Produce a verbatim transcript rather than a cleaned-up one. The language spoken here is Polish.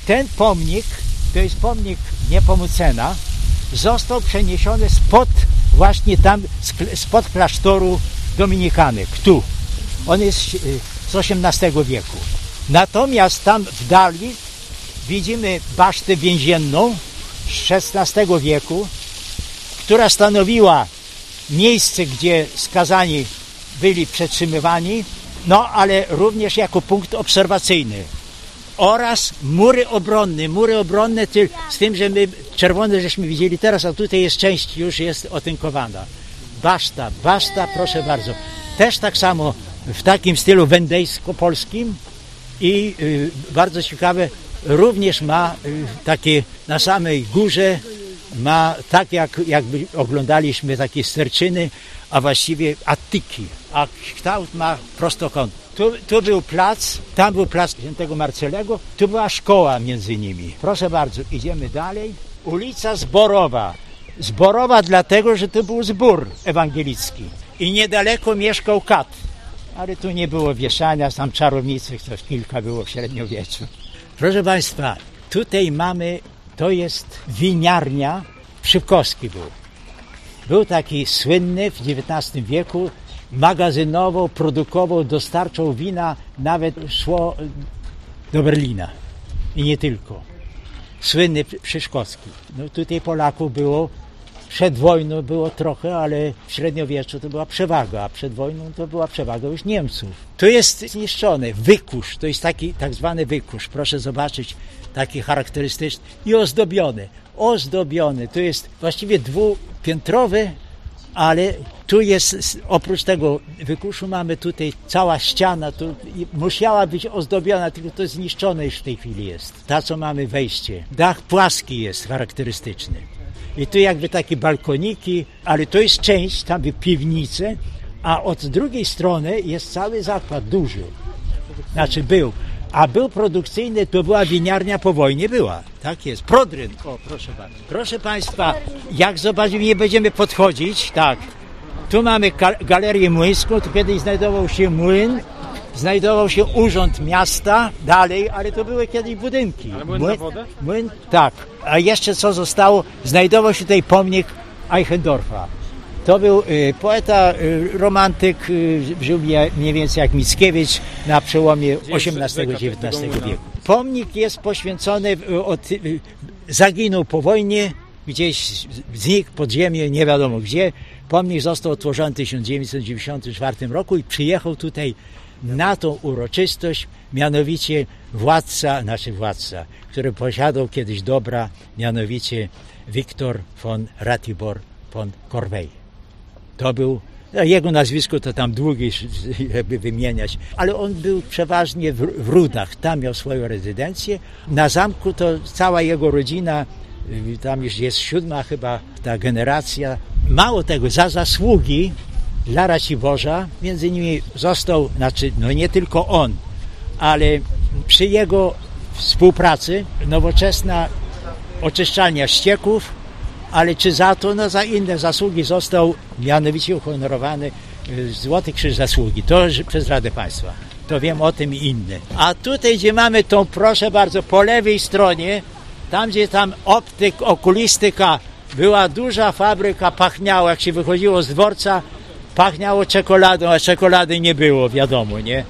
ten pomnik, to jest pomnik Niepomucena, został przeniesiony spod, właśnie tam, spod klasztoru Dominikanek, tu. On jest z osiemnastego wieku. Natomiast tam w dali widzimy basztę więzienną z szesnastego wieku, która stanowiła miejsce, gdzie skazani byli przetrzymywani, no ale również jako punkt obserwacyjny. Oraz mury obronne, mury obronne ty, z tym, że my czerwone żeśmy widzieli teraz, a tutaj jest część już jest otynkowana. Baszta, baszta, proszę bardzo. Też tak samo w takim stylu wendejsko-polskim i y, bardzo ciekawe, również ma y, takie na samej górze, ma tak jak jakby oglądaliśmy takie sterczyny, a właściwie atyki, a kształt ma prostokąt. Tu, tu był plac, tam był plac Świętego Marcelego, tu była szkoła między nimi. Proszę bardzo, idziemy dalej. Ulica Zborowa. Zborowa dlatego, że to był zbór ewangelicki i niedaleko mieszkał kat. Ale tu nie było wieszania, tam czarownicy, to kilka było w średniowieczu. Proszę Państwa, tutaj mamy, to jest winiarnia, Szybkowski był. Był taki słynny w dziewiętnastym wieku, magazynował, produkował, dostarczał wina, nawet szło do Berlina i nie tylko. Słynny Szyszkowski. No tutaj Polaków było, przed wojną było trochę, ale w średniowieczu to była przewaga, a przed wojną to była przewaga już Niemców. Tu jest zniszczony wykusz, to jest taki tak zwany wykusz, proszę zobaczyć, taki charakterystyczny i ozdobiony. Ozdobiony, to jest właściwie dwupiętrowy, ale tu jest, oprócz tego wykuszu mamy tutaj cała ściana, tu musiała być ozdobiona, tylko to zniszczone już w tej chwili jest. Ta, co mamy wejście. Dach płaski jest charakterystyczny. I tu jakby takie balkoniki, ale to jest część, tam by piwnice, a od drugiej strony jest cały zakład duży. Znaczy był. A był produkcyjny, to była winiarnia po wojnie, była. Tak jest. Prodryn. O, proszę bardzo. Proszę Państwa, jak zobaczymy, nie będziemy podchodzić, tak. Tu mamy galerię młyńską, tu kiedyś znajdował się młyn, znajdował się urząd miasta, dalej, ale to były kiedyś budynki. Ale młyn na wodę? Młyn, tak. A jeszcze co zostało, znajdował się tutaj pomnik Eichendorfa. To był y, poeta, y, romantyk, y, żył mniej więcej jak Mickiewicz na przełomie osiemnastego i dziewiętnastego wieku. Pomnik jest poświęcony, y, od, y, zaginął po wojnie, gdzieś znikł pod ziemię, nie wiadomo gdzie. Pomnik został otworzony w tysiąc dziewięćset dziewięćdziesiątym czwartym roku i przyjechał tutaj na tą uroczystość, mianowicie władca, znaczy władca, który posiadał kiedyś dobra, mianowicie Wiktor von Ratibor von Corvey. To był, jego nazwisko to tam długie, żeby wymieniać, ale on był przeważnie w, w Rudach, tam miał swoją rezydencję. Na zamku to cała jego rodzina, tam już jest siódma chyba ta generacja. Mało tego, za zasługi dla Raciborza, między innymi został, znaczy no nie tylko on, ale przy jego współpracy nowoczesna oczyszczalnia ścieków, ale czy za to, no za inne zasługi został mianowicie uhonorowany Złoty Krzyż Zasługi. To przez Radę Państwa. To wiem o tym i inne. A tutaj, gdzie mamy tą, proszę bardzo, po lewej stronie, tam gdzie tam optyk, okulistyka, była duża fabryka, pachniało, jak się wychodziło z dworca, pachniało czekoladą, a czekolady nie było, wiadomo, nie?